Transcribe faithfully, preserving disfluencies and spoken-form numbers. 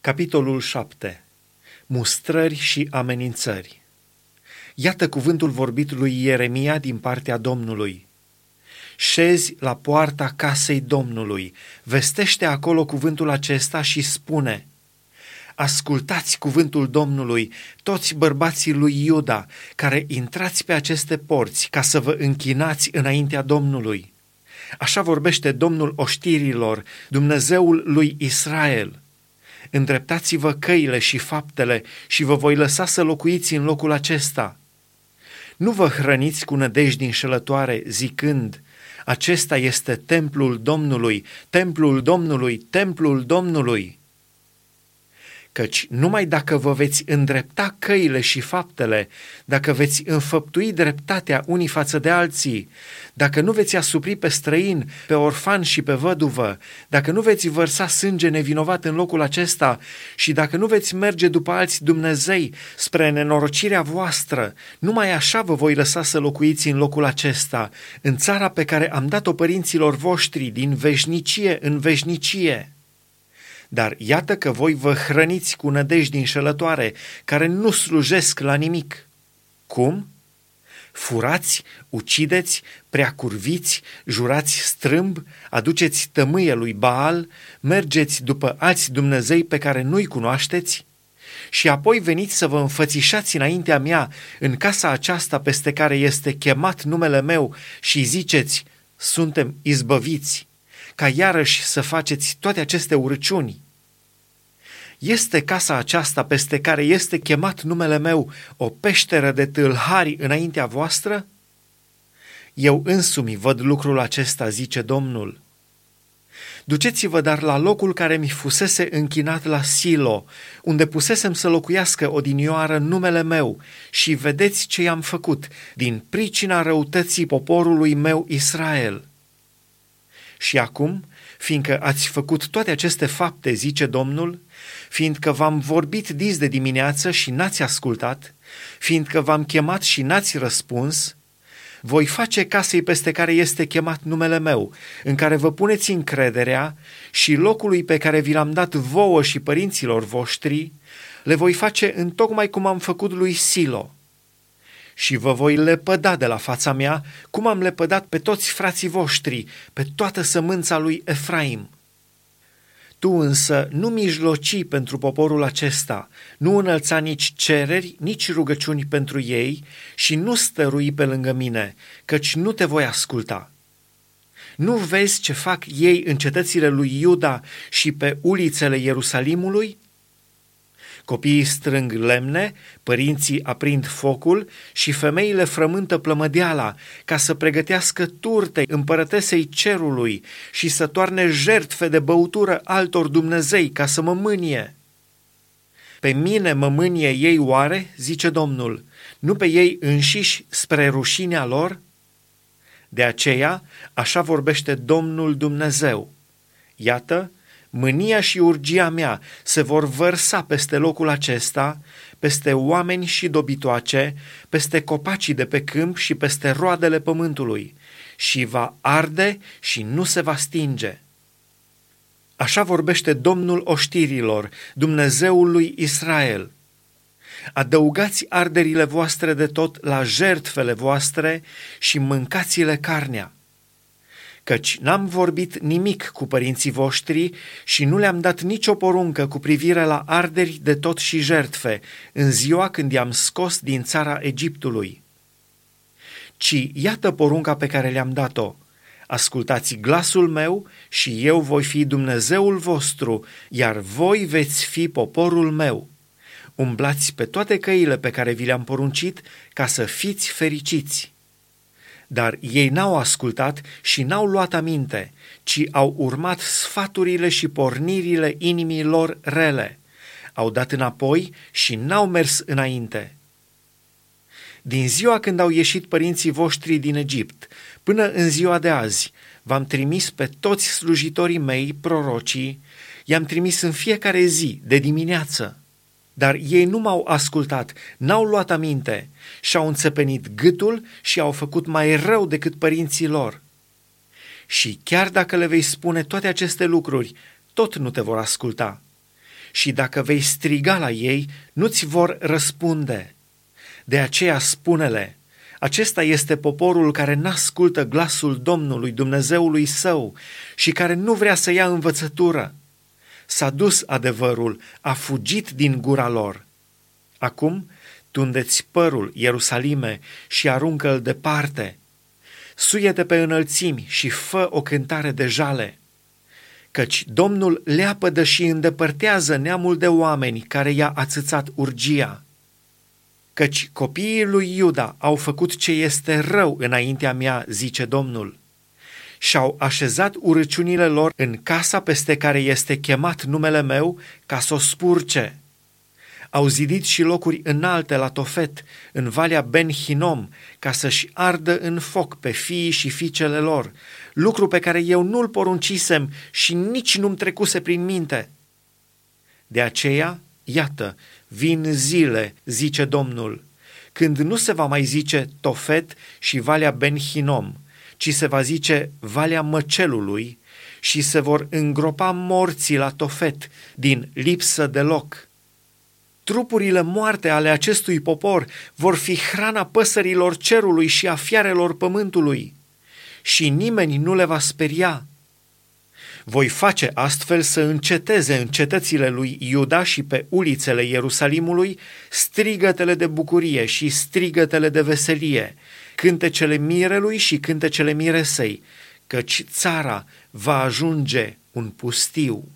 Capitolul șapte. Mustrări și amenințări. Iată cuvântul vorbit lui Ieremia din partea Domnului. Șezi la poarta casei Domnului, vestește acolo cuvântul acesta și spune: ascultați cuvântul Domnului, toți bărbații lui Iuda, care intrați pe aceste porți ca să vă închinați înaintea Domnului. Așa vorbește Domnul oștirilor, Dumnezeul lui Israel. Îndreptați-vă căile și faptele și vă voi lăsa să locuiți în locul acesta. Nu vă hrăniți cu nădejdi înșelătoare, zicând: acesta este templul Domnului, templul Domnului, templul Domnului. Căci numai dacă vă veți îndrepta căile și faptele, dacă veți înfăptui dreptatea unii față de alții, dacă nu veți asupri pe străin, pe orfan și pe văduvă, dacă nu veți vărsa sânge nevinovat în locul acesta și dacă nu veți merge după alți dumnezei spre nenorocirea voastră, numai așa vă voi lăsa să locuiți în locul acesta, în țara pe care am dat-o părinților voștri din veșnicie în veșnicie. Dar iată că voi vă hrăniți cu nădejdi înșelătoare, care nu slujesc la nimic. Cum? Furați, ucideți, preacurviți, jurați strâmb, aduceți tămâie lui Baal, mergeți după alți dumnezei pe care nu-i cunoașteți? Și apoi veniți să vă înfățișați înaintea mea în casa aceasta peste care este chemat numele meu și ziceți: suntem izbăviți, ca iarăși să faceți toate aceste urăciuni. Este casa aceasta peste care este chemat numele meu o peșteră de tâlhari înaintea voastră? Eu însumi văd lucrul acesta, zice Domnul. Duceți-vă dar la locul care mi fusese închinat la Silo, unde pusesem să locuiască odinioară numele meu, și vedeți ce i-am făcut din pricina răutății poporului meu Israel. Și acum, fiindcă ați făcut toate aceste fapte, zice Domnul, fiindcă v-am vorbit dis de dimineață și n-ați ascultat, fiindcă v-am chemat și n-ați răspuns, voi face casei peste care este chemat numele meu, în care vă puneți încrederea, și locului pe care vi l-am dat vouă și părinților voștri, le voi face întocmai cum am făcut lui Silo. Și vă voi lepăda de la fața mea, cum am lepădat pe toți frații voștri, pe toată sămânța lui Efraim. Tu însă nu mijloci pentru poporul acesta, nu înălța nici cereri, nici rugăciuni pentru ei și nu stărui pe lângă mine, căci nu te voi asculta. Nu vezi ce fac ei în cetățile lui Iuda și pe ulițele Ierusalimului? Copiii strâng lemne, părinții aprind focul și femeile frământă plămădeala ca să pregătească turte împărătesei cerului și să toarne jertfe de băutură altor dumnezei ca să mă mânie. Pe mine mă mânie ei oare, zice Domnul, nu pe ei înșiși spre rușinea lor? De aceea, așa vorbește Domnul Dumnezeu. Iată, mânia și urgia mea se vor vărsa peste locul acesta, peste oameni și dobitoace, peste copacii de pe câmp și peste roadele pământului, și va arde și nu se va stinge. Așa vorbește Domnul oștirilor, Dumnezeul lui Israel. Adăugați arderile voastre de tot la jertfele voastre și mâncați-le carnea. Căci n-am vorbit nimic cu părinții voștri și nu le-am dat nicio poruncă cu privire la arderi de tot și jertfe, în ziua când i-am scos din țara Egiptului. Ci iată porunca pe care le-am dat-o: ascultați glasul meu și eu voi fi Dumnezeul vostru, iar voi veți fi poporul meu. Umblați pe toate căile pe care vi le-am poruncit, ca să fiți fericiți. Dar ei n-au ascultat și n-au luat aminte, ci au urmat sfaturile și pornirile inimii lor rele. Au dat înapoi și n-au mers înainte. Din ziua când au ieșit părinții voștri din Egipt, până în ziua de azi, v-am trimis pe toți slujitorii mei, prorocii, i-am trimis în fiecare zi, de dimineață. Dar ei nu m-au ascultat, n-au luat aminte și-au înțepenit gâtul și au făcut mai rău decât părinții lor. Și chiar dacă le vei spune toate aceste lucruri, tot nu te vor asculta. și dacă vei striga la ei, nu-ți vor răspunde. De aceea spune-le, acesta este poporul care n-ascultă glasul Domnului, Dumnezeului său, și care nu vrea să ia învățătură. S-a dus adevărul, a fugit din gura lor. Acum tunde-ți părul, Ierusalime, și aruncă-l departe. Suie-te pe înălțimi și fă o cântare de jale, căci Domnul leapădă și îndepărtează neamul de oameni care i-a ațățat urgia. Căci copiii lui Iuda au făcut ce este rău înaintea mea, zice Domnul, și-au așezat urăciunile lor în casa peste care este chemat numele meu ca să o spurce. Au zidit și locuri înalte la Tofet, în Valea Ben-Hinom, ca să-și ardă în foc pe fiii și fiicele lor, lucru pe care eu nu-l poruncisem și nici nu-mi trecuse prin minte. De aceea, iată, vin zile, zice Domnul, când nu se va mai zice Tofet și Valea Ben-Hinom, ci se va zice Valea Măcelului și se vor îngropa morții la Tofet din lipsă de loc. Trupurile moarte ale acestui popor vor fi hrana păsărilor cerului și a fiarelor pământului, și nimeni nu le va speria. Voi face astfel să înceteze în cetățile lui Iuda și pe ulițele Ierusalimului strigătele de bucurie și strigătele de veselie, cântecele mirelui și cântecele miresei, căci țara va ajunge un pustiu.